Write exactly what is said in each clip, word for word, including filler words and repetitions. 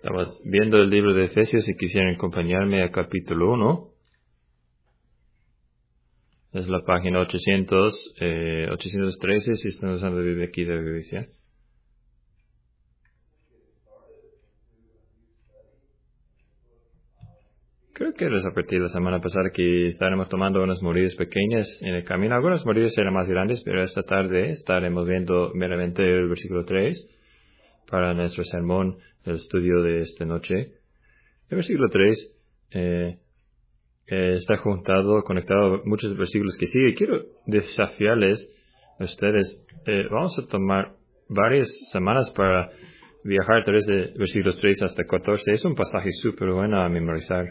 Estamos viendo el libro de Efesios. Si quisieran acompañarme a capítulo uno. Es la página ochocientos, eh, ochocientos trece, si están usando la Biblia aquí de la iglesia. Creo que les advertí la semana pasada que estaremos tomando unas moridas pequeñas en el camino. Algunas moridas serán más grandes, pero esta tarde estaremos viendo meramente el versículo tres para nuestro sermón, el estudio de esta noche. El versículo tres eh, eh, está juntado, conectado a muchos versículos que sigue. Quiero desafiarles a ustedes. Eh, vamos a tomar varias semanas para viajar desde versículos tres hasta catorce. Es un pasaje súper bueno a memorizar.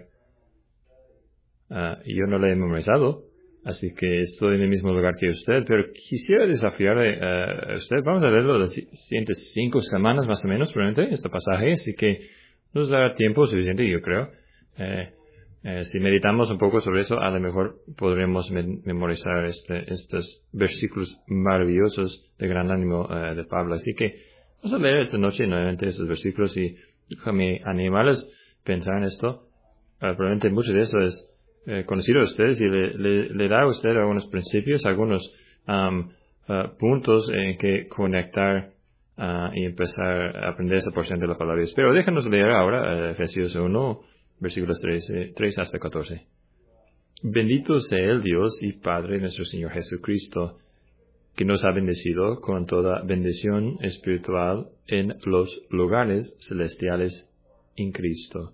Uh, yo no lo he memorizado, así que estoy en el mismo lugar que usted, pero quisiera desafiarle uh, a usted. Vamos a verlo las siguientes cinco semanas más o menos, probablemente, este pasaje, así que nos dará tiempo suficiente, yo creo. Eh, eh, si meditamos un poco sobre eso, a lo mejor podremos me- memorizar este, estos versículos maravillosos de gran ánimo uh, de Pablo. Así que vamos a leer esta noche nuevamente estos versículos y déjame animarles a pensar en esto. Uh, probablemente mucho de eso es Eh, conocido a ustedes y le, le, le da a usted algunos principios, algunos um, uh, puntos en que conectar uh, y empezar a aprender esa porción de la palabra. Pero déjanos leer ahora uh, Efesios uno, versículos tres hasta catorce. Bendito sea el Dios y Padre de nuestro Señor Jesucristo, que nos ha bendecido con toda bendición espiritual en los lugares celestiales en Cristo,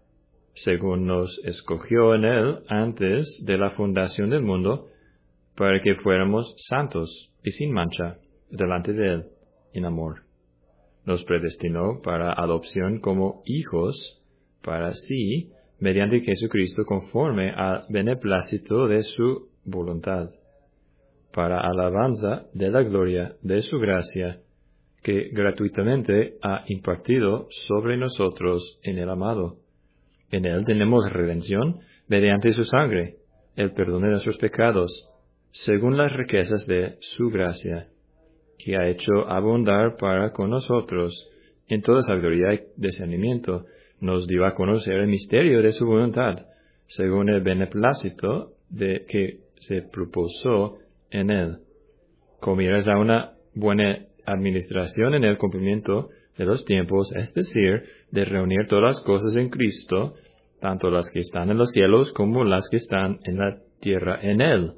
según nos escogió en Él antes de la fundación del mundo, para que fuéramos santos y sin mancha delante de Él en amor. Nos predestinó para adopción como hijos para sí, mediante Jesucristo, conforme al beneplácito de su voluntad, para alabanza de la gloria de su gracia, que gratuitamente ha impartido sobre nosotros en el amado. En Él tenemos redención mediante su sangre, el perdón de nuestros pecados, según las riquezas de su gracia, que ha hecho abundar para con nosotros en toda sabiduría y discernimiento. Nos dio a conocer el misterio de su voluntad, según el beneplácito de que se propuso en Él, con miras a una buena administración en el cumplimiento de los tiempos, es decir, de reunir todas las cosas en Cristo, tanto las que están en los cielos como las que están en la tierra en Él.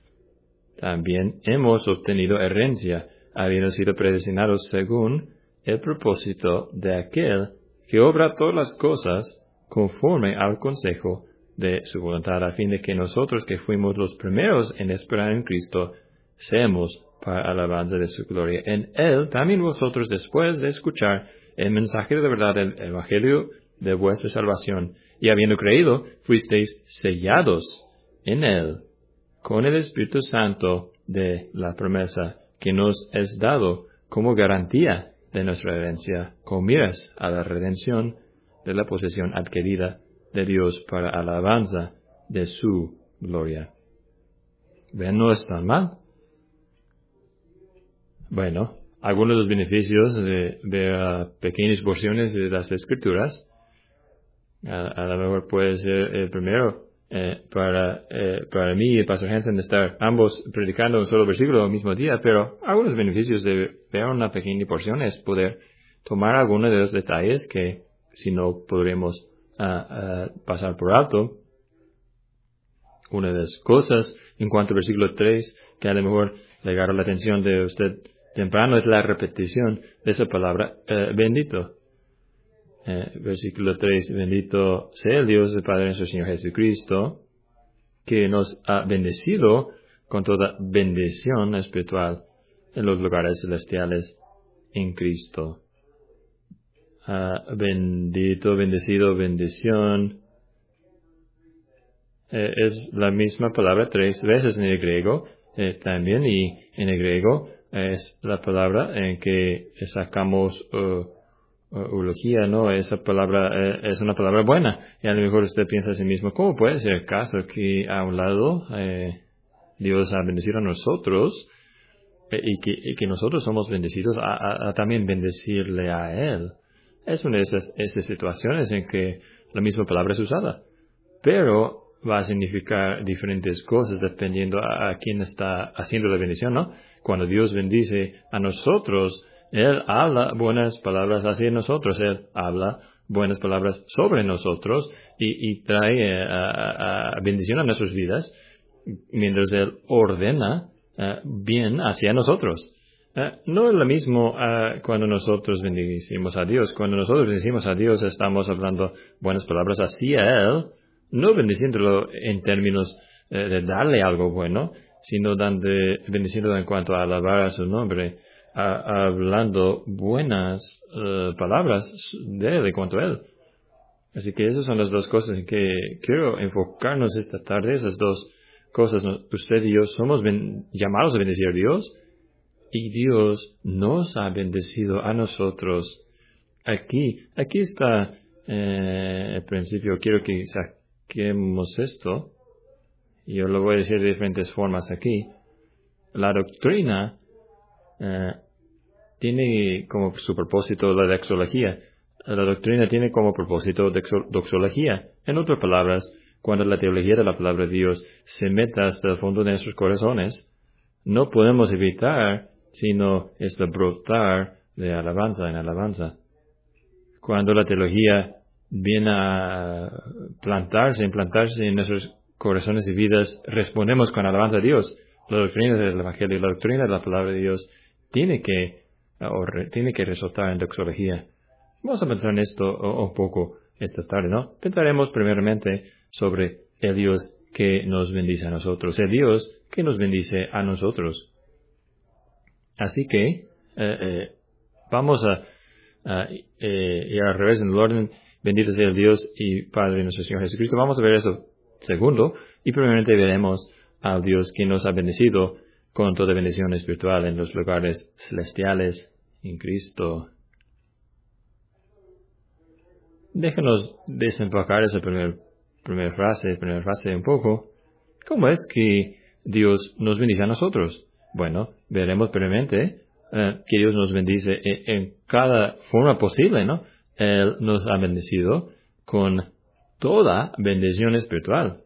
También hemos obtenido herencia, habiendo sido predestinados según el propósito de aquel que obra todas las cosas conforme al consejo de su voluntad, a fin de que nosotros que fuimos los primeros en esperar en Cristo, seamos para alabanza de su gloria. En Él también vosotros, después de escuchar el mensaje de la verdad del Evangelio de vuestra salvación, y habiendo creído, fuisteis sellados en Él con el Espíritu Santo de la promesa, que nos es dado como garantía de nuestra herencia, con miras a la redención de la posesión adquirida de Dios para alabanza de su gloria. ¿Ven? No es tan mal. Bueno, algunos de los beneficios de ver uh, pequeñas porciones de las Escrituras, a, a lo mejor puede ser el primero, eh, para, eh, para mí y el Pastor Hansen, estar ambos predicando un solo versículo al mismo día, pero algunos beneficios de ver una pequeña porción es poder tomar algunos de los detalles que si no podremos uh, uh, pasar por alto. Una de las cosas en cuanto al versículo tres, que a lo mejor le agarra la atención de usted temprano, es la repetición de esa palabra, eh, bendito. Eh, versículo tres, bendito sea el Dios del Padre de nuestro Señor Jesucristo, que nos ha bendecido con toda bendición espiritual en los lugares celestiales en Cristo. Uh, bendito, bendecido, bendición. Eh, es la misma palabra tres veces en el griego eh, también, y en el griego eh, es la palabra en que sacamos uh, eulogía, ¿no? Esa palabra eh, es una palabra buena, y a lo mejor usted piensa a sí mismo, ¿cómo puede ser el caso que a un lado eh, Dios ha bendecido a nosotros eh, y, que, y que nosotros somos bendecidos a, a, a también bendecirle a Él? Es una de esas, esas situaciones en que la misma palabra es usada, pero va a significar diferentes cosas dependiendo a, a quién está haciendo la bendición, ¿no? Cuando Dios bendice a nosotros, Él habla buenas palabras hacia nosotros, Él habla buenas palabras sobre nosotros y, y trae a, a bendición a nuestras vidas, mientras Él ordena uh, bien hacia nosotros. Uh, no es lo mismo uh, cuando nosotros bendecimos a Dios. Cuando nosotros bendecimos a Dios, estamos hablando buenas palabras hacia Él, no bendiciéndolo en términos uh, de darle algo bueno, sino dando, bendiciéndolo en cuanto a alabar a su nombre, uh, hablando buenas uh, palabras de Él en cuanto a Él. Así que esas son las dos cosas en que quiero enfocarnos esta tarde, esas dos cosas. Usted y yo somos ben, llamados a bendecir a Dios, y Dios nos ha bendecido a nosotros. Aquí, aquí está eh, el principio. Quiero que saquemos esto. Yo lo voy a decir de diferentes formas aquí. La doctrina eh, tiene como su propósito la doxología. La doctrina tiene como propósito doxología. En otras palabras, cuando la teología de la palabra de Dios se meta hasta el fondo de nuestros corazones, no podemos evitar sino es de brotar de alabanza en alabanza. Cuando la teología viene a plantarse, implantarse en nuestros corazones y vidas, respondemos con alabanza a Dios. La doctrina del Evangelio, la doctrina de la palabra de Dios, tiene que, o re, tiene que resultar en doxología. Vamos a pensar en esto un poco esta tarde, ¿no? Pensaremos primeramente sobre el Dios que nos bendice a nosotros, el Dios que nos bendice a nosotros. Así que eh, eh, vamos a, a eh, ir al revés en el orden. Bendito sea el Dios y Padre de nuestro Señor Jesucristo. Vamos a ver eso segundo. Y primeramente veremos al Dios que nos ha bendecido con toda bendición espiritual en los lugares celestiales en Cristo. Déjanos desenfocar esa primera primer frase, primera frase un poco. ¿Cómo es que Dios nos bendice a nosotros? Bueno, veremos brevemente eh, que Dios nos bendice en, en cada forma posible, ¿no? Él nos ha bendecido con toda bendición espiritual.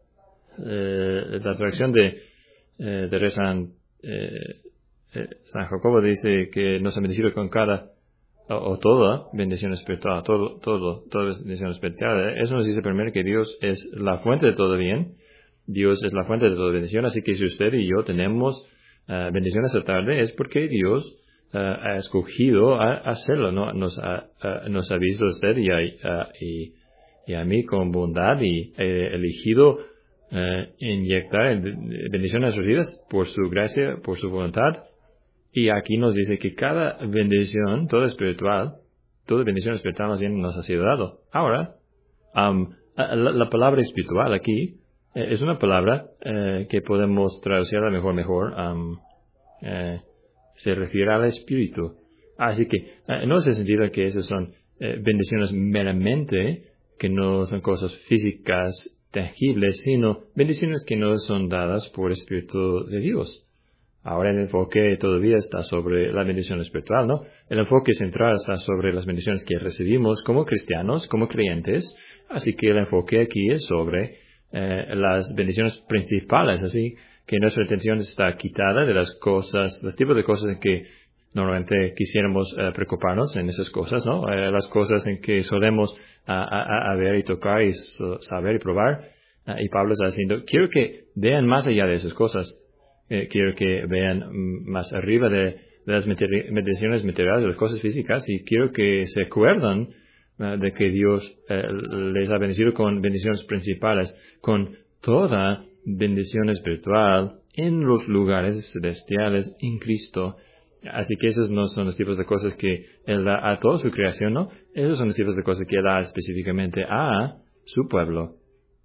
Eh, la traducción de, eh, de San, eh, eh, San Jacobo dice que nos ha bendecido con cada o, o toda bendición espiritual, todo, todo, toda bendición espiritual. Eso nos dice primero que Dios es la fuente de todo bien. Dios es la fuente de toda bendición, así que si usted y yo tenemos Uh, bendición esta tarde es porque Dios uh, ha escogido a, a hacerlo, ¿no? Nos ha, uh, nos ha visto a usted y a, uh, y, y a mí con bondad y eh, elegido uh, inyectar bendición a nuestras vidas por su gracia, por su voluntad. Y aquí nos dice que cada bendición, toda espiritual, toda bendición espiritual más bien nos ha sido dado. Ahora, um, la, la palabra espiritual aquí es una palabra eh, que podemos traducir a lo mejor mejor. Um, eh, se refiere al espíritu. Así que eh, no es el sentido que esas son eh, bendiciones meramente, que no son cosas físicas, tangibles, sino bendiciones que no son dadas por el Espíritu de Dios. Ahora el enfoque todavía está sobre la bendición espiritual, ¿no? El enfoque central está sobre las bendiciones que recibimos como cristianos, como creyentes. Así que el enfoque aquí es sobre Eh, las bendiciones principales, así que nuestra atención está quitada de las cosas, los tipos de cosas en que normalmente quisiéramos eh, preocuparnos en esas cosas, ¿no? Eh, las cosas en que solemos a, a, a ver y tocar y so, saber y probar. Uh, y Pablo está diciendo, quiero que vean más allá de esas cosas. Eh, quiero que vean mm, más arriba de, de las materi- bendiciones materiales, de las cosas físicas, y quiero que se acuerdan de que Dios eh, les ha bendecido con bendiciones principales, con toda bendición espiritual en los lugares celestiales en Cristo. Así que esos no son los tipos de cosas que Él da a toda su creación, ¿no? Esos son los tipos de cosas que Él da específicamente a su pueblo.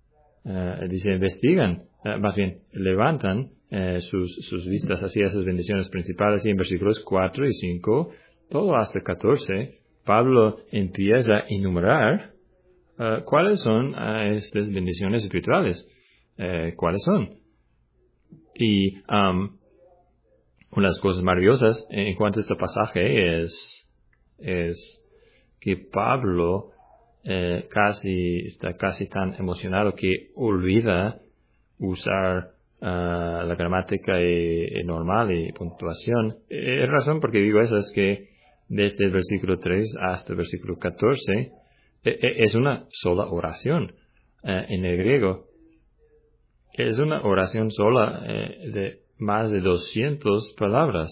Uh, dice, investigan, uh, más bien, levantan uh, sus, sus vistas hacia esas bendiciones principales, y en versículos cuatro y cinco, todo hasta catorce, Pablo empieza a enumerar uh, cuáles son uh, estas bendiciones espirituales, uh, cuáles son. Y um, una de las cosas maravillosas en cuanto a este pasaje es, es que Pablo eh, casi está casi tan emocionado que olvida usar uh, la gramática y, y normal y puntuación. Eh, la razón por que digo eso es que desde el versículo tres hasta el versículo catorce eh, eh, es una sola oración eh, en el griego. Es una oración sola eh, de más de doscientas palabras.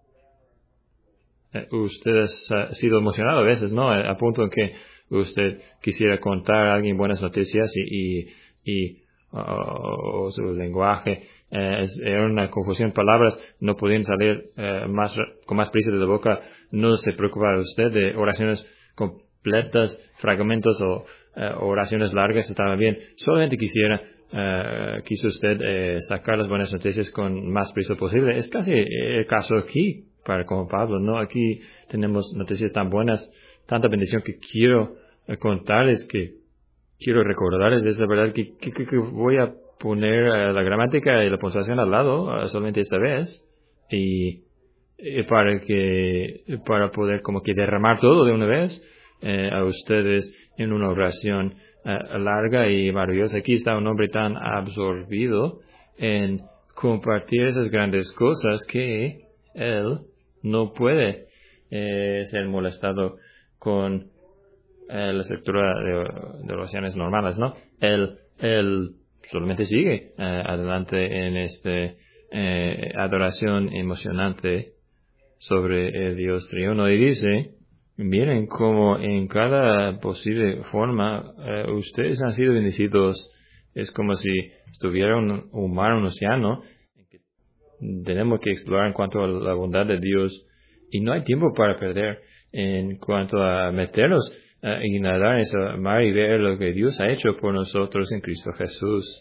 Eh, usted ha sido emocionado a veces, ¿no? A, a punto en que usted quisiera contar a alguien buenas noticias y, y, y uh, su lenguaje eh, es, era una confusión. Palabras no podían salir eh, más con más prisa de la boca. No se preocupa usted de oraciones completas, fragmentos o eh, oraciones largas. Estaba bien. Solamente quisiera Uh, quiso usted eh, sacar las buenas noticias con más prisa posible. Es casi el caso aquí para como Pablo, ¿no? Aquí tenemos noticias tan buenas, tanta bendición que quiero eh, contarles, que quiero recordarles. Es la verdad que, que, que voy a poner uh, la gramática y la puntuación al lado uh, solamente esta vez y, y para que para poder como que derramar todo de una vez eh, a ustedes en una oración Uh, larga y maravillosa. Aquí está un hombre tan absorbido en compartir esas grandes cosas que él no puede eh, ser molestado con eh, la estructura de, de oraciones normales, ¿no? Él, él solamente sigue eh, adelante en este eh, adoración emocionante sobre el Dios triuno y dice: miren cómo en cada posible forma eh, ustedes han sido bendecidos. Es como si estuviera un, un mar, un océano, que tenemos que explorar en cuanto a la bondad de Dios. Y no hay tiempo para perder en cuanto a meternos eh, y nadar en ese mar y ver lo que Dios ha hecho por nosotros en Cristo Jesús.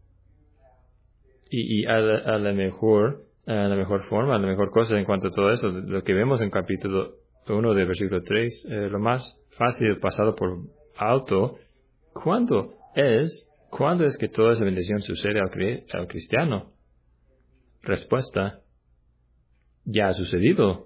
Y, y a, la, a la mejor, a la mejor forma, a la mejor cosa en cuanto a todo eso, lo que vemos en capítulo uno del versículo tres, eh, lo más fácil pasado por alto. ¿Cuándo es, cuándo es que toda esa bendición sucede al, al cristiano? Respuesta: ya ha sucedido.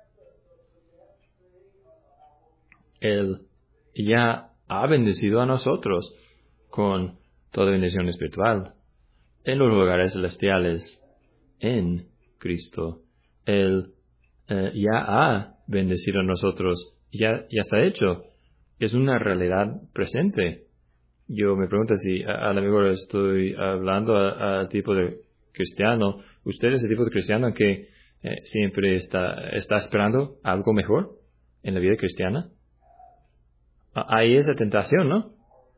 Él ya ha bendecido a nosotros con toda bendición espiritual en los lugares celestiales en Cristo. Él eh, ya ha bendecido a nosotros, ya, ya está hecho. Es una realidad presente. Yo me pregunto si a, a lo mejor estoy hablando al tipo de cristiano. ¿Usted es el tipo de cristiano que eh, siempre está, está esperando algo mejor en la vida cristiana? Hay esa tentación, ¿no?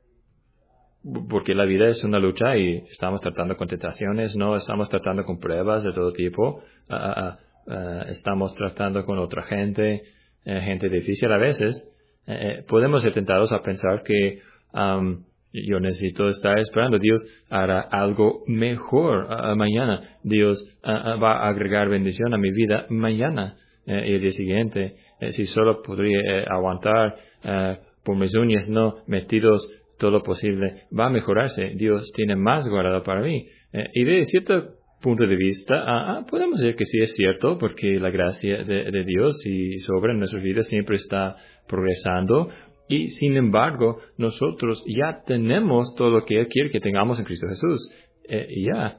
Porque la vida es una lucha y estamos tratando con tentaciones, no estamos tratando con pruebas de todo tipo. Uh, uh, uh, estamos tratando con otra gente, eh, gente difícil a veces. Eh, podemos ser tentados a pensar que um, yo necesito estar esperando. Dios hará algo mejor uh, mañana. Dios uh, uh, va a agregar bendición a mi vida mañana eh, y el día siguiente. Eh, si solo podría eh, aguantar uh, por mis uñas, no metidos todo lo posible, va a mejorarse. Dios tiene más guardado para mí. Eh, y de cierto punto de vista, ah, ah, podemos decir que sí es cierto, porque la gracia de, de Dios y sobre nuestras vidas siempre está progresando. Y sin embargo, nosotros ya tenemos todo lo que Él quiere que tengamos en Cristo Jesús. Eh, ya.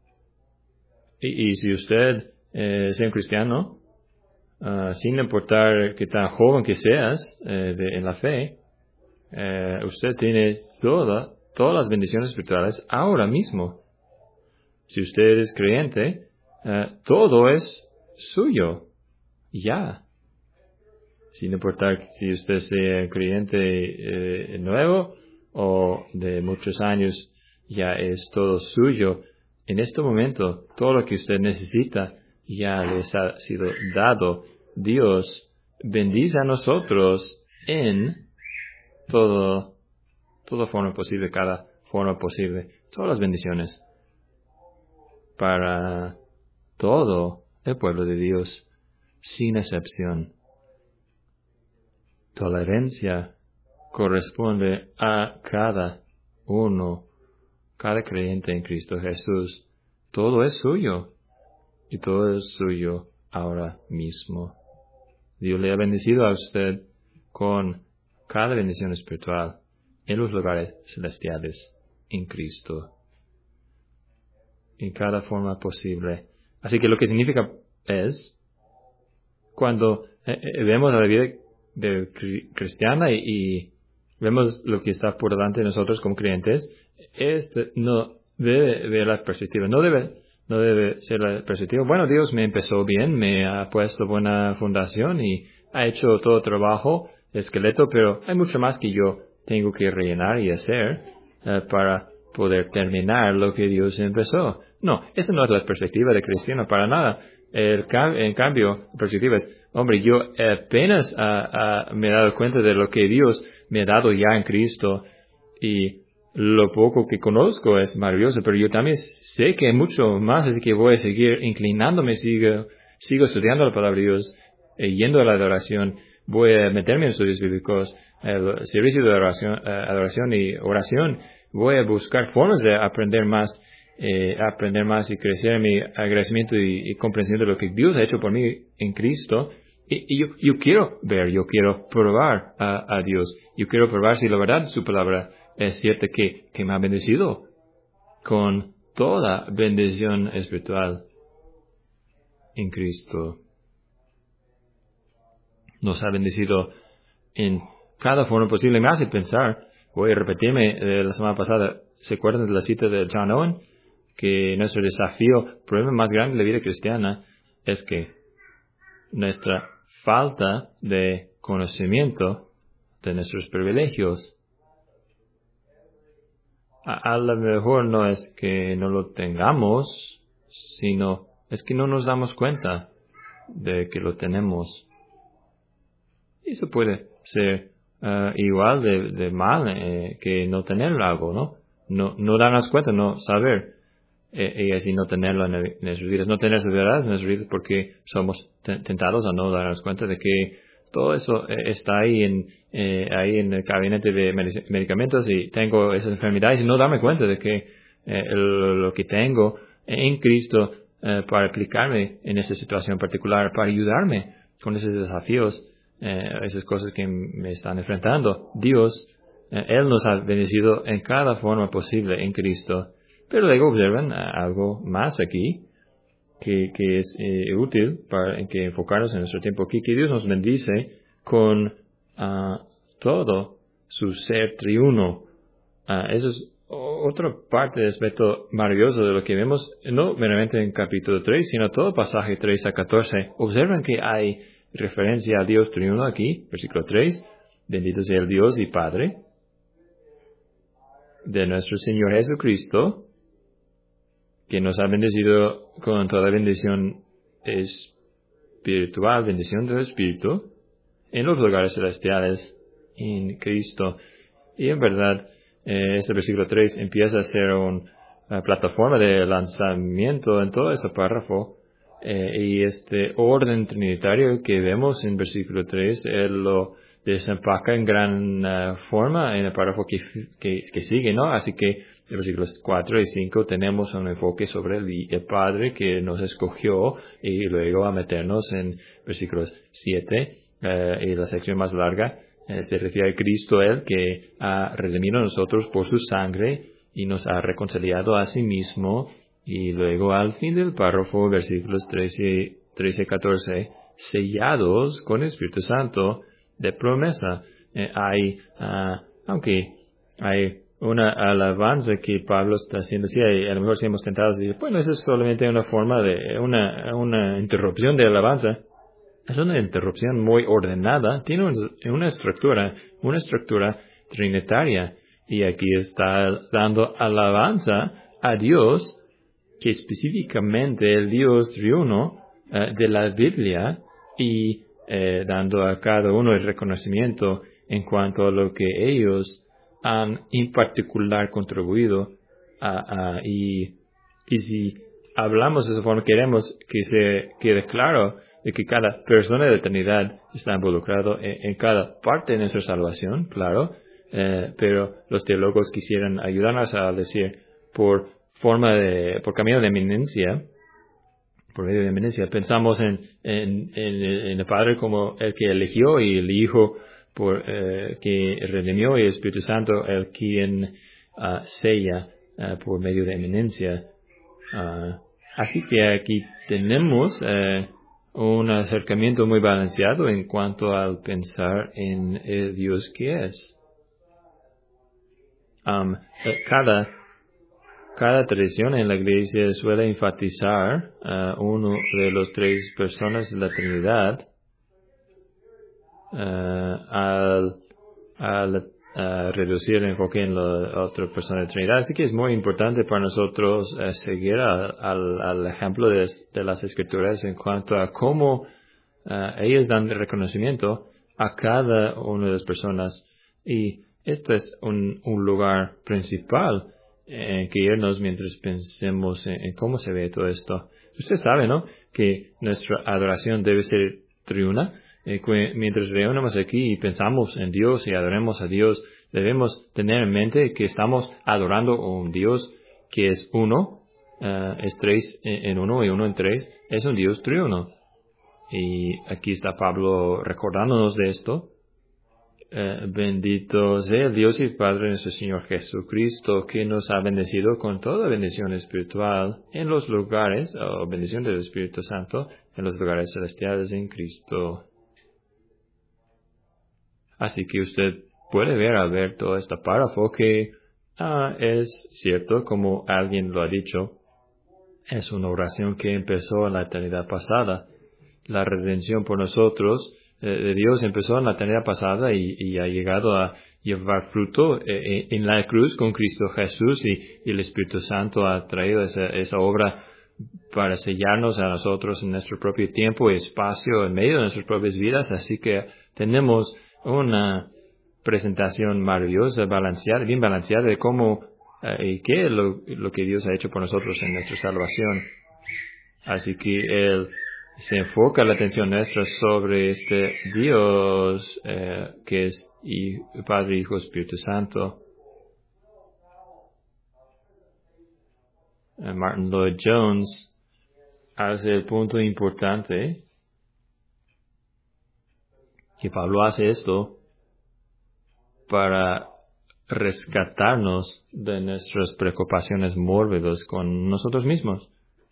Y, y si usted eh, es un cristiano, uh, sin importar qué tan joven que seas eh, de, en la fe, Eh, usted tiene toda, todas las bendiciones espirituales ahora mismo. Si usted es creyente, eh, todo es suyo. Ya. Sin importar si usted sea creyente eh, nuevo o de muchos años, ya es todo suyo. En este momento, todo lo que usted necesita ya les ha sido dado. Dios bendice a nosotros en todo, toda forma posible, cada forma posible, todas las bendiciones para todo el pueblo de Dios, sin excepción. Tolerancia corresponde a cada uno, cada creyente en Cristo Jesús. Todo es suyo y todo es suyo ahora mismo. Dios le ha bendecido a usted con cada bendición espiritual en los lugares celestiales en Cristo, en cada forma posible. Así que lo que significa es, cuando eh, eh, vemos la vida de cri- cristiana y, y vemos lo que está por delante de nosotros como creyentes, este no debe ver la perspectiva, no debe, no debe ser la perspectiva. Bueno, Dios me empezó bien, me ha puesto buena fundación y ha hecho todo el trabajo, esqueleto, pero hay mucho más que yo tengo que rellenar y hacer eh, para poder terminar lo que Dios empezó. No, esa no es la perspectiva de cristiano para nada. El cam- en cambio, la perspectiva es, hombre, yo apenas uh, uh, me he dado cuenta de lo que Dios me ha dado ya en Cristo y lo poco que conozco es maravilloso, pero yo también sé que hay mucho más, así que voy a seguir inclinándome, sigo, sigo estudiando la palabra de Dios, eh, yendo a la adoración, voy a meterme en estudios bíblicos, el servicio de adoración, uh, adoración y oración, voy a buscar formas de aprender más, eh, aprender más y crecer en mi agradecimiento y, y comprensión de lo que Dios ha hecho por mí en Cristo. Y, y yo, yo quiero ver, yo quiero probar a, a Dios, yo quiero probar si la verdad su palabra es cierta, que, que me ha bendecido con toda bendición espiritual en Cristo. Nos ha bendecido en cada forma posible. Me hace pensar, voy a repetirme de la semana pasada, ¿se acuerdan de la cita de John Owen? Que nuestro desafío, el problema más grande de la vida cristiana es que nuestra falta de conocimiento de nuestros privilegios. A, a lo mejor no es que no lo tengamos, sino es que no nos damos cuenta de que lo tenemos. Y eso puede ser uh, igual de, de mal eh, que no tener algo, ¿no? No, no darnos cuenta, no saber. Eh, y así no tenerlo en, el, en nuestras vidas, no tener verdad en nuestras vidas porque somos tentados a no darnos cuenta de que todo eso eh, está ahí en, eh, ahí en el gabinete de medicamentos y tengo esas enfermedades y no darme cuenta de que eh, lo, lo que tengo en Cristo eh, para aplicarme en esa situación particular, para ayudarme con esos desafíos, eh, esas cosas que me están enfrentando. Dios, eh, Él nos ha bendecido en cada forma posible en Cristo. Pero luego observan uh, algo más aquí que, que es eh, útil para en que enfocarnos en nuestro tiempo aquí, que Dios nos bendice con uh, todo su ser triuno. Uh, eso es otra parte de aspecto maravilloso de lo que vemos, no meramente en capítulo tres, sino todo pasaje tres a catorce. Observan que hay referencia a Dios triuno aquí, versículo tres, bendito sea el Dios y Padre de nuestro Señor Jesucristo, que nos ha bendecido con toda bendición espiritual, bendición del Espíritu, en los lugares celestiales, en Cristo. Y en verdad, eh, este versículo tres empieza a ser una plataforma de lanzamiento en todo ese párrafo, eh, y este orden trinitario que vemos en versículo tres, él lo desempaca en gran uh, forma en el párrafo que, que, que sigue, ¿no? Así que en versículos cuatro y cinco tenemos un enfoque sobre el, el Padre que nos escogió, y luego a meternos en versículos siete, eh, y la sección más larga eh, se refiere a Cristo, Él que ha redimido a nosotros por su sangre y nos ha reconciliado a sí mismo. Y luego al fin del párrafo, versículos trece, trece y catorce, sellados con el Espíritu Santo de promesa. Eh, hay, uh, aunque hay una alabanza que Pablo está haciendo, sí, a lo mejor si hemos tentado decir, bueno, eso es solamente una forma de, una, una interrupción de alabanza. Es una interrupción muy ordenada, tiene una estructura, una estructura trinitaria, y aquí está dando alabanza a Dios, que específicamente el Dios triuno uh, de la Biblia, y eh, dando a cada uno el reconocimiento en cuanto a lo que ellos han en particular contribuido a, a y, y si hablamos de esa forma, queremos que se quede claro de que cada persona de la eternidad está involucrado en, en cada parte de nuestra salvación, claro, eh, pero los teólogos quisieran ayudarnos a decir por forma de, por camino de eminencia, por medio de eminencia, pensamos en, en, en, en el Padre como el que eligió y el Hijo por, eh, que redimió y el Espíritu Santo, el quien uh, sella uh, por medio de eminencia. Uh, así que aquí tenemos uh, un acercamiento muy balanceado en cuanto al pensar en el Dios que es. Um, cada, cada tradición en la iglesia suele enfatizar uh, uno de los tres personas de la Trinidad uh, al, al uh, reducir el enfoque en la otra persona de la Trinidad. Así que es muy importante para nosotros uh, seguir a, al, al ejemplo de, de las Escrituras en cuanto a cómo uh, ellas dan reconocimiento a cada una de las personas. Y este es un, un lugar principal en que irnos mientras pensemos en, en cómo se ve todo esto. Usted sabe, ¿no?, que nuestra adoración debe ser triuna. Eh, que mientras reunimos aquí y pensamos en Dios y adoremos a Dios, debemos tener en mente que estamos adorando a un Dios que es uno, uh, es tres en, en uno y uno en tres, es un Dios triuno. Y aquí está Pablo recordándonos de esto. Eh, bendito sea el Dios y Padre de nuestro Señor Jesucristo, que nos ha bendecido con toda bendición espiritual en los lugares, o bendición del Espíritu Santo, en los lugares celestiales en Cristo. Así que usted puede ver al ver todo este párrafo que ah, es cierto, como alguien lo ha dicho, es una oración que empezó en la eternidad pasada. La redención por nosotros de Dios empezó en la eternidad pasada y, y ha llegado a llevar fruto eh, en la cruz con Cristo Jesús, y, y el Espíritu Santo ha traído esa, esa obra para sellarnos a nosotros en nuestro propio tiempo y espacio en medio de nuestras propias vidas. Así que tenemos una presentación maravillosa, balanceada, bien balanceada de cómo eh, y qué es lo, lo que Dios ha hecho por nosotros en nuestra salvación. Así que Él se enfoca la atención nuestra sobre este Dios eh, que es y Padre, Hijo, Espíritu Santo. Eh, Martin Lloyd Jones hace el punto importante que Pablo hace esto para rescatarnos de nuestras preocupaciones mórbidas con nosotros mismos.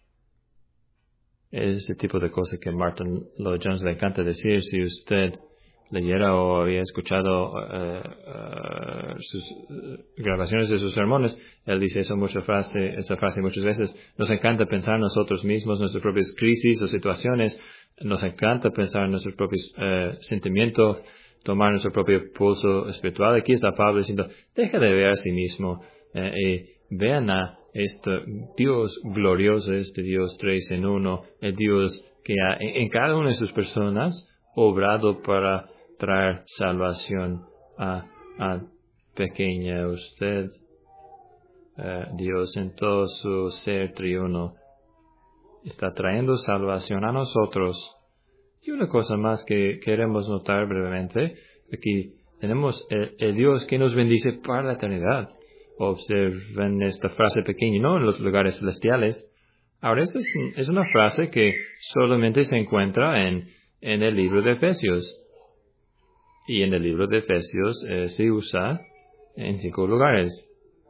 Ese tipo de cosas que Martin Lloyd Jones le encanta decir. Si usted leyera o había escuchado uh, uh, sus uh, grabaciones de sus sermones, él dice esa, mucha frase, esa frase muchas veces. Nos encanta pensar en nosotros mismos, nuestras propias crisis o situaciones. Nos encanta pensar en nuestros propios uh, sentimientos, tomar nuestro propio pulso espiritual. Aquí está Pablo diciendo, deja de ver a sí mismo eh, y vean a este Dios glorioso, este Dios tres en uno, el Dios que ha en, en cada una de sus personas obrado para traer salvación a, a pequeña usted. Eh, Dios en todo su ser triuno está trayendo salvación a nosotros. Y una cosa más que queremos notar brevemente, aquí tenemos el, el Dios que nos bendice para la eternidad. Observen esta frase pequeña, ¿no?, en los lugares celestiales. Ahora, esta es, es una frase que solamente se encuentra en, en el libro de Efesios. Y en el libro de Efesios eh, se usa en cinco lugares.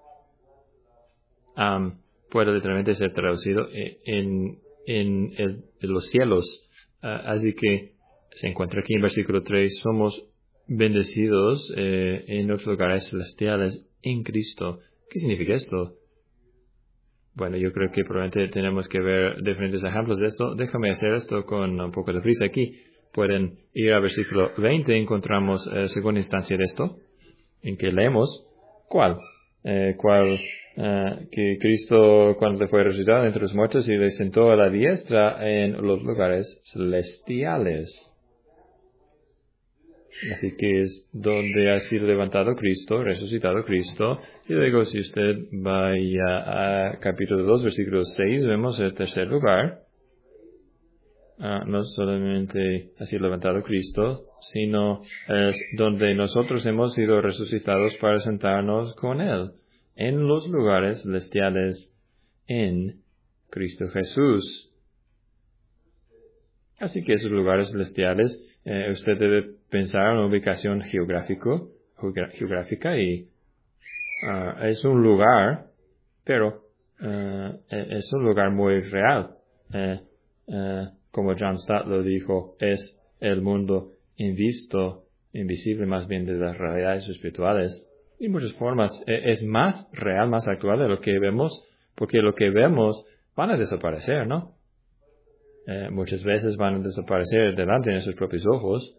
Um, puede literalmente ser traducido en, en, el, en los cielos. Uh, así que se encuentra aquí en versículo tres, somos bendecidos eh, en los lugares celestiales en Cristo. ¿Qué significa esto? Bueno, yo creo que probablemente tenemos que ver diferentes ejemplos de esto. Déjame hacer esto con un poco de prisa aquí. Pueden ir al versículo veinte, encontramos eh, segunda instancia de esto, en que leemos, ¿cuál? Eh, ¿Cuál? Uh, que Cristo, cuando fue resucitado entre los muertos, y le sentó a la diestra en los lugares celestiales. Así que es donde ha sido levantado Cristo, resucitado Cristo. Y luego, si usted vaya a capítulo dos, versículo seis, vemos el tercer lugar. Uh, no solamente ha sido levantado Cristo, sino es donde nosotros hemos sido resucitados para sentarnos con Él en los lugares celestiales en Cristo Jesús. Así que esos lugares celestiales, eh, usted debe pensar en una ubicación geográfico, geográfica y uh, es un lugar, pero uh, es un lugar muy real. Uh, uh, como John Stott lo dijo, es el mundo invisto, invisible más bien de las realidades espirituales. En muchas formas es más real, más actual de lo que vemos, porque lo que vemos van a desaparecer, ¿no? Eh, muchas veces van a desaparecer delante de nuestros propios ojos,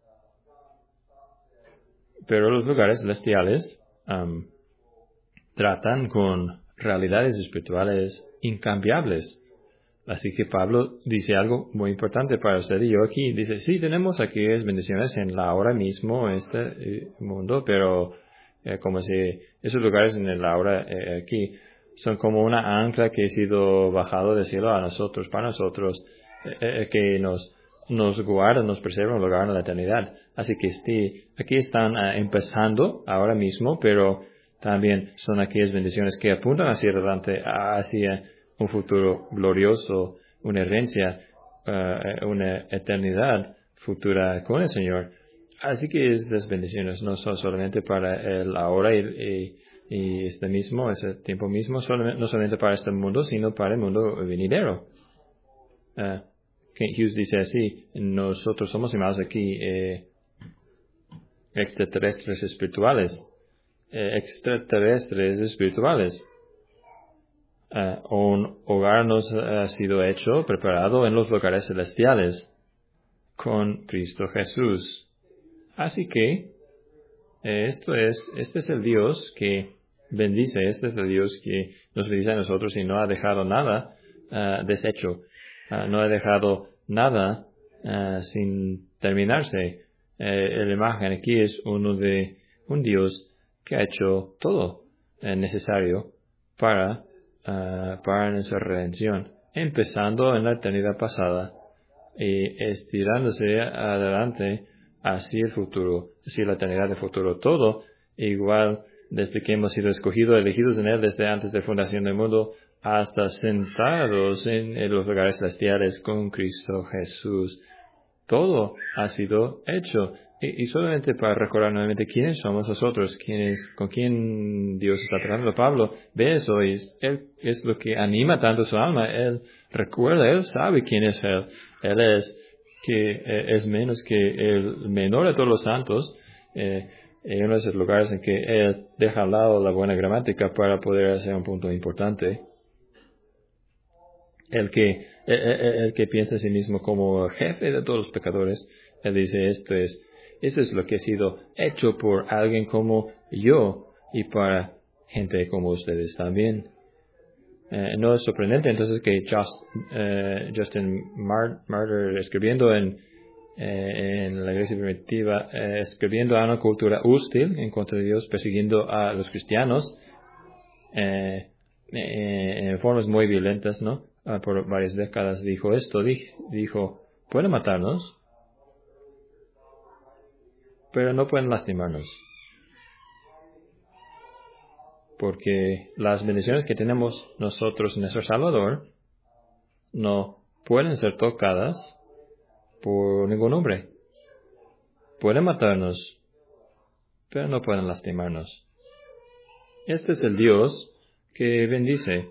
pero los lugares celestiales um, tratan con realidades espirituales incambiables. Así que Pablo dice algo muy importante para usted y yo aquí. Dice, sí, tenemos aquí bendiciones en la ahora mismo, en este eh, mundo, pero eh, como si esos lugares en el ahora eh, aquí son como una ancla que ha sido bajado del cielo a nosotros, para nosotros, eh, eh, que nos, nos guarda, nos preserva un lugar en la eternidad. Así que sí, aquí están uh, empezando ahora mismo, pero también son aquellas bendiciones que apuntan hacia adelante, hacia un futuro glorioso, una herencia, uh, una eternidad futura con el Señor. Así que estas bendiciones no son solamente para el ahora y, y, y este mismo, ese tiempo mismo, solamente, no solamente para este mundo, sino para el mundo venidero. Uh, Kent Hughes dice así, nosotros somos llamados aquí eh, extraterrestres espirituales, eh, extraterrestres espirituales. Uh, un hogar nos ha sido hecho, preparado en los lugares celestiales, con Cristo Jesús. Así que, eh, esto es, este es el Dios que bendice, este es el Dios que nos bendice a nosotros y no ha dejado nada uh, deshecho, uh, no ha dejado nada uh, sin terminarse. Eh, la imagen aquí es uno de un Dios que ha hecho todo eh, necesario para Uh, para nuestra redención, empezando en la eternidad pasada y estirándose adelante hacia el futuro, hacia la eternidad del futuro. Todo igual desde que hemos sido escogidos, elegidos en Él desde antes de la fundación del mundo, hasta sentados en, en los lugares celestiales con Cristo Jesús. Todo ha sido hecho. Y, y solamente para recordar nuevamente quiénes somos nosotros, quiénes, con quién Dios está tratando. Pablo ve eso y él es lo que anima tanto su alma. Él recuerda, él sabe quién es Él. Él es que eh, es menos que el menor de todos los santos. Eh, en uno de esos lugares en que Él deja al lado la buena gramática para poder hacer un punto importante. El que, el, el, el que piensa en sí mismo como jefe de todos los pecadores, él dice, esto es, esto es lo que ha sido hecho por alguien como yo y para gente como ustedes también. Eh, no es sorprendente entonces que Just, eh, Justin Martyr, escribiendo en, eh, en la iglesia primitiva, eh, escribiendo a una cultura hostil en contra de Dios, persiguiendo a los cristianos eh, eh, en formas muy violentas, ¿no? Uh, por varias décadas dijo esto, dijo, pueden matarnos, pero no pueden lastimarnos. Porque las bendiciones que tenemos nosotros en nuestro Salvador no pueden ser tocadas por ningún hombre. Pueden matarnos, pero no pueden lastimarnos. Este es el Dios que bendice.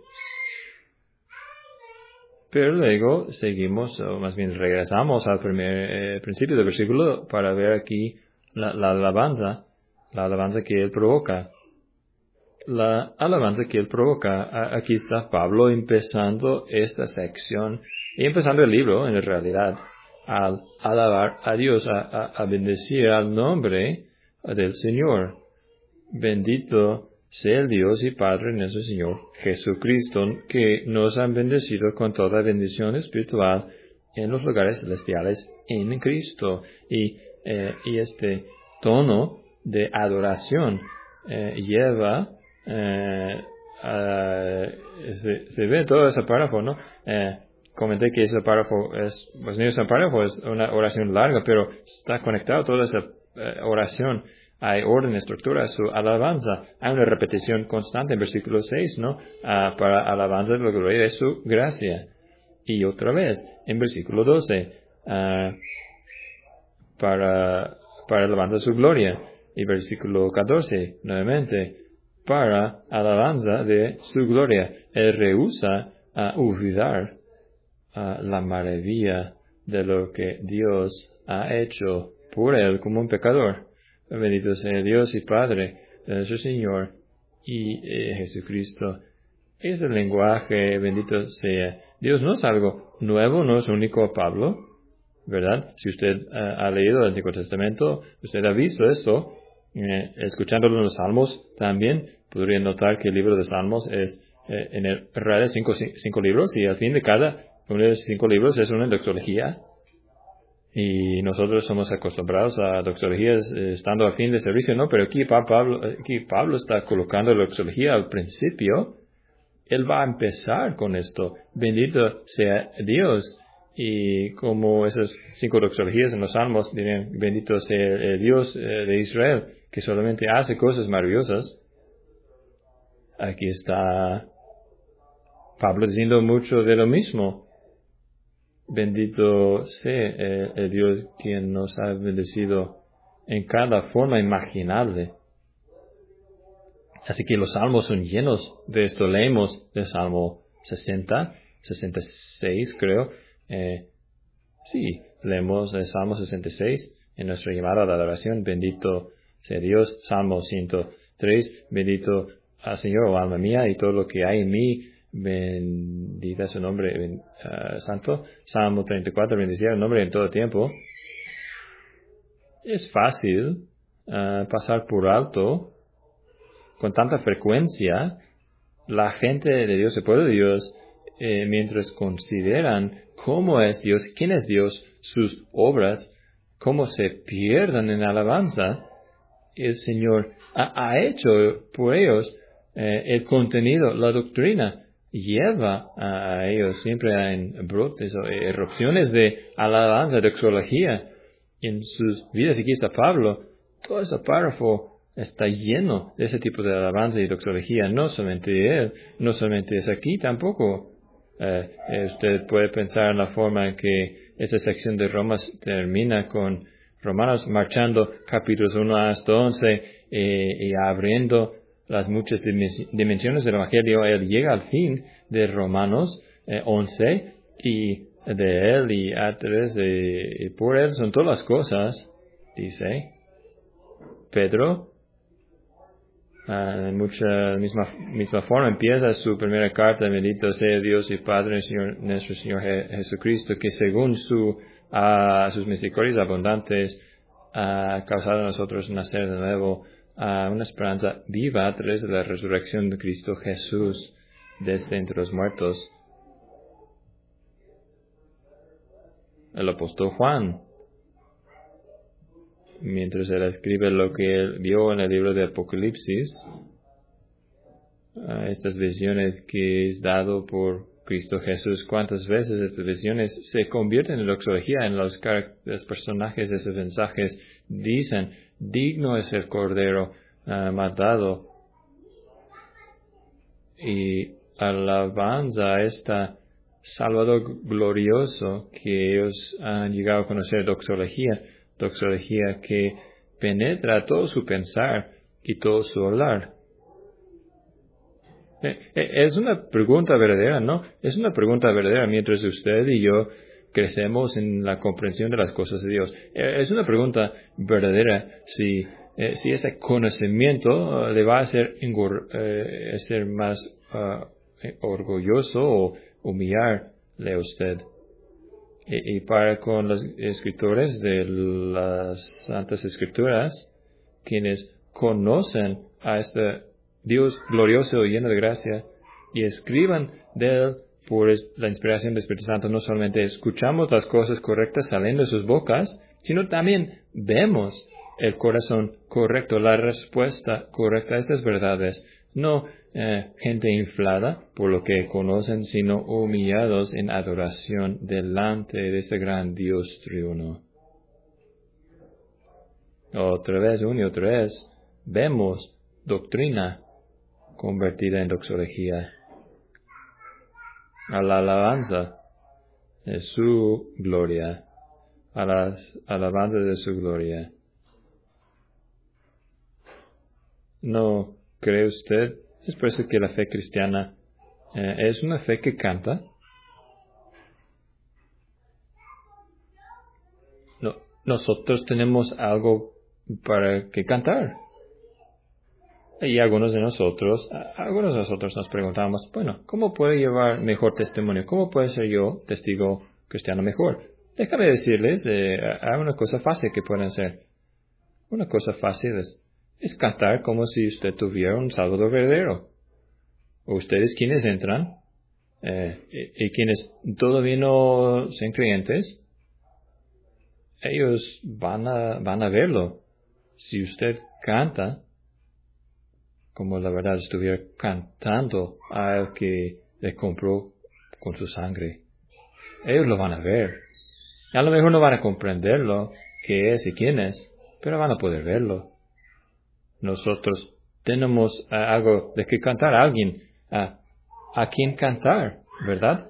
Pero luego seguimos, o más bien regresamos al primer eh, principio del versículo para ver aquí la, la alabanza, la alabanza que Él provoca. La alabanza que Él provoca. Aquí está Pablo empezando esta sección y empezando el libro, en realidad, al alabar a Dios, a, a, a bendecir al nombre del Señor. Bendito sea el Dios y Padre de nuestro Señor Jesucristo, que nos han bendecido con toda bendición espiritual en los lugares celestiales en Cristo. Y, eh, y este tono de adoración eh, lleva, eh, a, se, se ve todo ese párrafo, ¿no? Eh, comenté que ese párrafo es, pues no es un párrafo, es una oración larga, pero está conectado toda esa eh, oración. Hay orden, estructura, su alabanza. Hay una repetición constante en versículo seis, ¿no? Uh, para alabanza de la gloria de su gracia. Y otra vez, en versículo doce, uh, para para alabanza de su gloria. Y versículo catorce, nuevamente, para alabanza de su gloria. Él rehúsa a olvidar a la maravilla de lo que Dios ha hecho por él como un pecador. Bendito sea Dios y Padre de nuestro Señor y eh, Jesucristo. Es el lenguaje, bendito sea. Dios no es algo nuevo, no es único a Pablo, ¿verdad? Si usted uh, ha leído el Antiguo Testamento, usted ha visto esto, eh, escuchándolo en los Salmos también, podría notar que el libro de Salmos es eh, en el realidad cinco, cinco libros, y al fin de cada uno de esos cinco libros es una doxología. Y nosotros somos acostumbrados a doxologías eh, estando al fin de servicio, ¿no? Pero aquí Pablo, aquí Pablo está colocando la doxología al principio. Él va a empezar con esto. Bendito sea Dios. Y como esas cinco doxologías en los Salmos dirían, bendito sea el Dios eh, de Israel, que solamente hace cosas maravillosas. Aquí está Pablo diciendo mucho de lo mismo. Bendito sea el, el Dios quien nos ha bendecido en cada forma imaginable. Así que los salmos son llenos de esto. Leemos del Salmo sesenta, sesenta y seis creo. Eh, sí, leemos el Salmo sesenta y seis en nuestra llamada de adoración. Bendito sea Dios. Salmo ciento tres. Bendito al Señor, oh alma mía, y todo lo que hay en mí. Bendita su nombre ben, uh, santo. Salmo treinta y cuatro. Bendecir el nombre en todo tiempo. Es fácil uh, pasar por alto con tanta frecuencia la gente de Dios, el pueblo de Dios, eh, mientras consideran cómo es Dios, quién es Dios, sus obras, cómo se pierden en alabanza. El Señor ha, ha hecho por ellos eh, el contenido, la doctrina. Lleva a ellos siempre en brotes o erupciones de alabanza, de doxología en sus vidas. Aquí está Pablo. Todo ese párrafo está lleno de ese tipo de alabanza y doxología. No solamente él, no solamente es aquí tampoco. Eh, eh, usted puede pensar en la forma en que esta sección de Romas termina con Romanos marchando capítulos uno hasta once eh, y abriendo las muchas dimensiones del Evangelio. Él llega al fin de Romanos eh, once y de él y a través de y por él son todas las cosas, dice Pedro. Uh, en mucha misma, misma forma empieza su primera carta. Bendito sea Dios y Padre Señor, nuestro Señor Je- Jesucristo, que según su, uh, sus misericordias abundantes ha causado a nosotros nacer de nuevo a uh, una esperanza viva a través de la resurrección de Cristo Jesús desde entre los muertos. El apóstol Juan, mientras él escribe lo que él vio en el libro de Apocalipsis, uh, estas visiones que es dado por Cristo Jesús, cuántas veces estas visiones se convierten en doxología. En los, los personajes de esos mensajes dicen, digno es el Cordero uh, matado, y alabanza a este Salvador glorioso que ellos han llegado a conocer, doxología. Doxología que penetra todo su pensar y todo su hablar. Es una pregunta verdadera, ¿no? Es una pregunta verdadera mientras usted y yo crecemos en la comprensión de las cosas de Dios. Es una pregunta verdadera si, eh, si ese conocimiento le va a hacer, eh, ser más uh, orgulloso o humillarle a usted. Y, y para con los escritores de las Santas Escrituras, quienes conocen a este Dios glorioso y lleno de gracia y escriban de él por la inspiración del Espíritu Santo, no solamente escuchamos las cosas correctas saliendo de sus bocas, sino también vemos el corazón correcto, la respuesta correcta a estas verdades. No eh, gente inflada por lo que conocen, sino humillados en adoración delante de este gran Dios triuno. Otra vez, una y otra vez, vemos doctrina convertida en doxología, a la alabanza de su gloria, a las alabanzas de su gloria. ¿No cree usted? Es por eso que la fe cristiana eh, es una fe que canta. No, nosotros tenemos algo para que cantar. Y algunos de nosotros, algunos de nosotros nos preguntamos, bueno, ¿cómo puedo llevar mejor testimonio? ¿Cómo puedo ser yo testigo cristiano mejor? Déjame decirles, eh, hay una cosa fácil que pueden hacer. Una cosa fácil es, es cantar como si usted tuviera un Salvador verdadero. Ustedes quienes entran, eh, y, y quienes todavía no son creyentes, ellos van a, van a verlo. Si usted canta, como la verdad estuviera cantando al que le compró con su sangre, ellos lo van a ver. A lo mejor no van a comprenderlo, qué es y quién es, pero van a poder verlo. Nosotros tenemos uh, algo de que cantar a alguien, uh, a quien cantar, ¿verdad?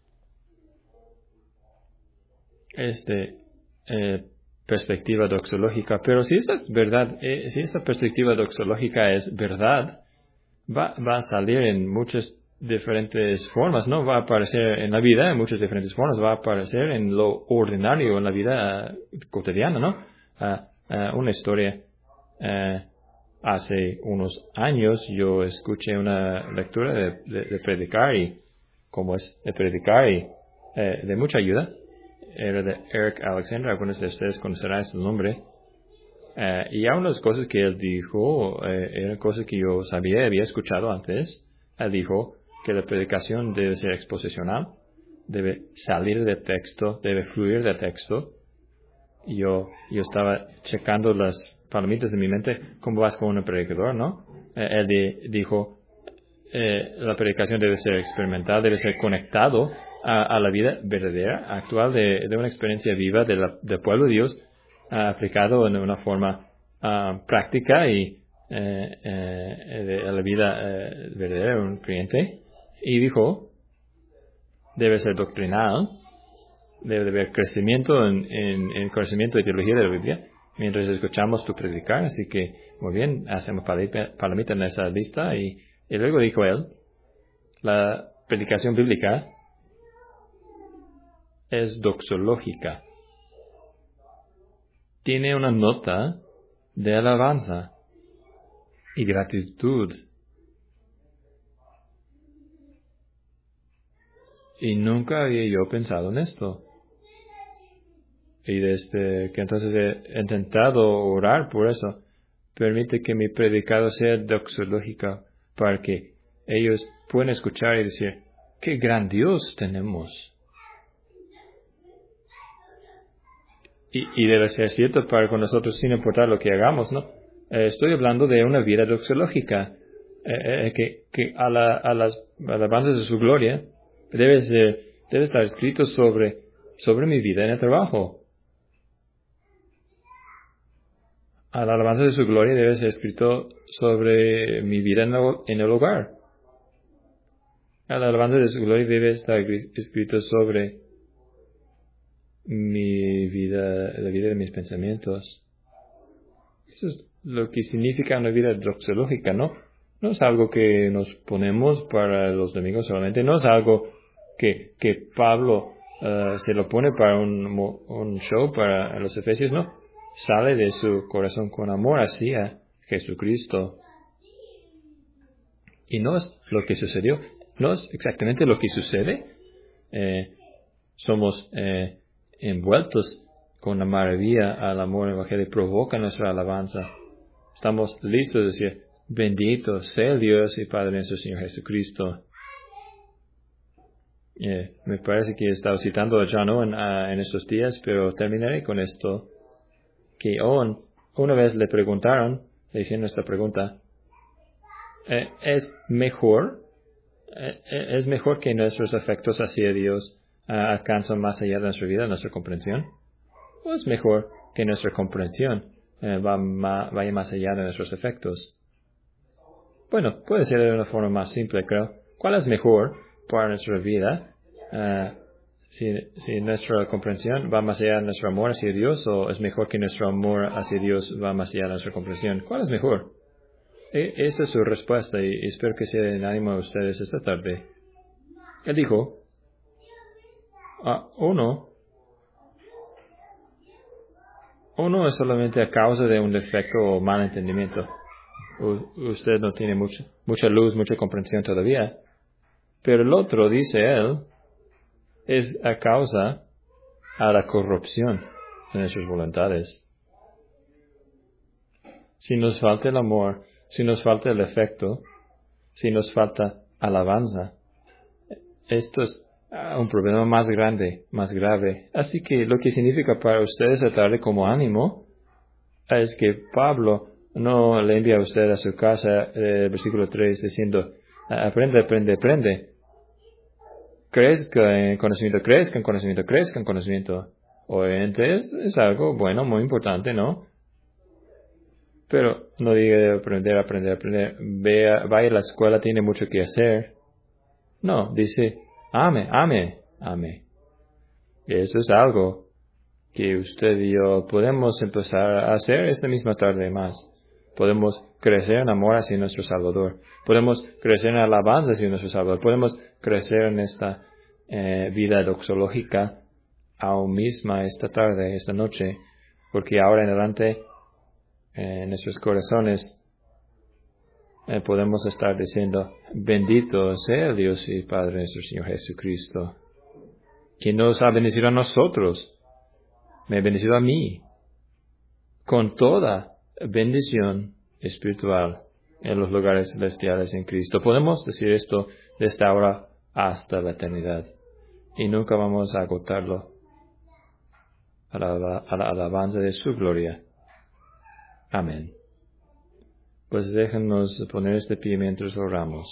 Este, eh, perspectiva doxológica, pero si esa es verdad, eh, si esa perspectiva doxológica es verdad, va, va a salir en muchas diferentes formas, ¿no? Va a aparecer en la vida en muchas diferentes formas, va a aparecer en lo ordinario, en la vida uh, cotidiana, ¿no? Uh, uh, una historia, uh, hace unos años yo escuché una lectura de, de, de predicar y, como es de predicar y eh, de mucha ayuda. Era de Eric Alexander, algunos de ustedes conocerán su nombre. Uh, y algunas cosas que él dijo, eh, eran cosas que yo sabía, había escuchado antes. Él dijo que la predicación debe ser exposicional, debe salir del texto, debe fluir del texto. Y yo, yo estaba checando las palomitas en mi mente, ¿cómo vas con un predicador, no? Eh, él de, dijo, eh, la predicación debe ser experimental, debe ser conectado a, a la vida verdadera, actual, de, de una experiencia viva de la, del pueblo de Dios, uh, aplicado en una forma uh, práctica y eh, eh, de la vida eh, verdadera de un creyente. Y dijo, debe ser doctrinal, debe haber crecimiento en, en, en conocimiento de teología de la Biblia mientras escuchamos tu predicar. Así que, muy bien, hacemos palomita en esa lista. Y, y luego dijo él, la predicación bíblica es doxológica. Tiene una nota de alabanza y gratitud. Y nunca había yo pensado en esto. Y desde que entonces he intentado orar por eso, permite que mi predicado sea doxológica para que ellos puedan escuchar y decir, ¡qué gran Dios tenemos! Y, y debe ser cierto para con nosotros sin importar lo que hagamos, ¿no? Eh, estoy hablando de una vida doxológica, eh, eh, que, que a, la, a las alabanzas de su gloria debe, ser, debe estar escrito sobre, sobre mi vida en el trabajo. A la alabanza de su gloria debe ser escrito sobre mi vida en el, en el hogar. A la alabanza de su gloria debe estar escrito sobre mi vida, la vida de mis pensamientos. Eso es lo que significa una vida doxológica, ¿no? No es algo que nos ponemos para los domingos solamente, no es algo que, que Pablo uh, se lo pone para un, un show para los efesios, no. Sale de su corazón con amor hacia Jesucristo. Y no es lo que sucedió, no es exactamente lo que sucede. Eh, somos eh, envueltos con la maravilla al amor evangélico, provoca nuestra alabanza. Estamos listos de decir, bendito sea el Dios y Padre de nuestro Señor Jesucristo. Eh, me parece que he estado citando a John Owen uh, en estos días, pero terminaré con esto. Que Owen, una vez le preguntaron, le hicieron esta pregunta, eh, ¿es mejor, eh, es mejor que nuestros afectos hacia Dios uh, alcanzan más allá de nuestra vida, nuestra comprensión? ¿O es mejor que nuestra comprensión eh, va ma, vaya más allá de nuestros efectos? Bueno, puede ser de una forma más simple, creo. ¿Cuál es mejor para nuestra vida? Uh, si, si nuestra comprensión va más allá de nuestro amor hacia Dios, o es mejor que nuestro amor hacia Dios va más allá de nuestra comprensión. ¿Cuál es mejor? E- esa es su respuesta y espero que sea en ánimo a ustedes esta tarde. Él dijo, ah, uno, uno es solamente a causa de un defecto o mal entendimiento. U- usted no tiene mucha, mucha luz, mucha comprensión todavía. Pero el otro, dice él, es a causa a la corrupción de nuestras voluntades. Si nos falta el amor, si nos falta el afecto, si nos falta alabanza, esto es ah, un problema más grande, más grave. Así que lo que significa para ustedes esta tarde como ánimo es que Pablo no le envía a usted a su casa, eh, versículo tres, diciendo, aprende, aprende, aprende. Crezca en conocimiento, crezca en conocimiento, crezca en conocimiento. Obviamente es, es algo bueno, muy importante, ¿no? Pero no diga aprender, aprender, aprender. Vea, vaya a la escuela, tiene mucho que hacer. No, dice, ame, ame, ame. Y eso es algo que usted y yo podemos empezar a hacer esta misma tarde más. Podemos crecer en amor hacia nuestro Salvador. Podemos crecer en alabanza hacia nuestro Salvador. Podemos crecer en esta eh, vida doxológica aún misma esta tarde, esta noche. Porque ahora en adelante, eh, en nuestros corazones, eh, podemos estar diciendo, bendito sea Dios y Padre nuestro Señor Jesucristo, quien nos ha bendecido a nosotros, me ha bendecido a mí, con toda bendición espiritual en los lugares celestiales en Cristo. Podemos decir esto desde ahora hasta la eternidad y nunca vamos a agotarlo a la, a la alabanza de su gloria. Amén. Pues déjenos poner este pie mientras oramos.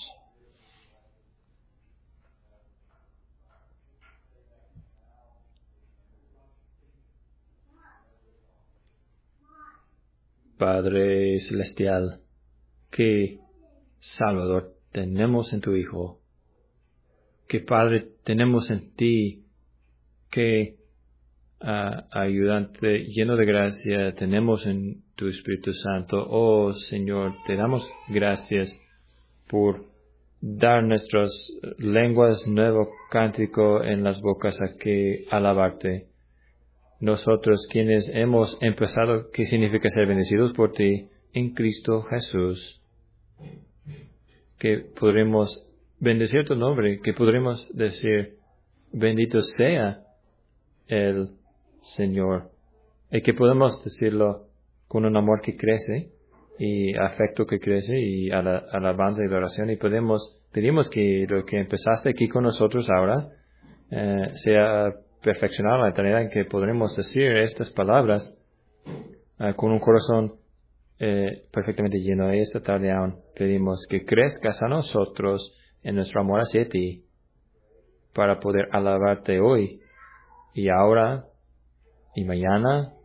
Padre Celestial, qué Salvador tenemos en tu Hijo, qué Padre tenemos en ti, qué uh, ayudante lleno de gracia tenemos en tu Espíritu Santo. Oh Señor, te damos gracias por dar nuestras lenguas nuevo cántico en las bocas a que alabarte. Nosotros quienes hemos empezado, ¿qué significa ser bendecidos por ti en Cristo Jesús? Que podremos bendecir tu nombre, que podremos decir, bendito sea el Señor. Y que podemos decirlo con un amor que crece, y afecto que crece, y ala- alabanza y adoración. Y podemos, pedimos que lo que empezaste aquí con nosotros ahora, eh, sea perfeccionado a la eternidad, en que podremos decir estas palabras uh, con un corazón eh, perfectamente lleno. Y esta tarde aún pedimos que crezcas a nosotros en nuestro amor hacia ti, para poder alabarte hoy y ahora y mañana,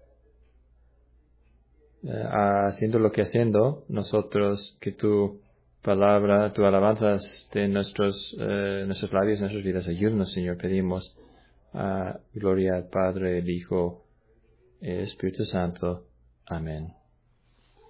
eh, haciendo lo que haciendo nosotros, que tu palabra, tu alabanza esté en nuestros, eh, nuestros labios, nuestras vidas. Ayúdanos, Señor, pedimos. Uh, gloria al Padre, el Hijo, el Espíritu Santo. Amén.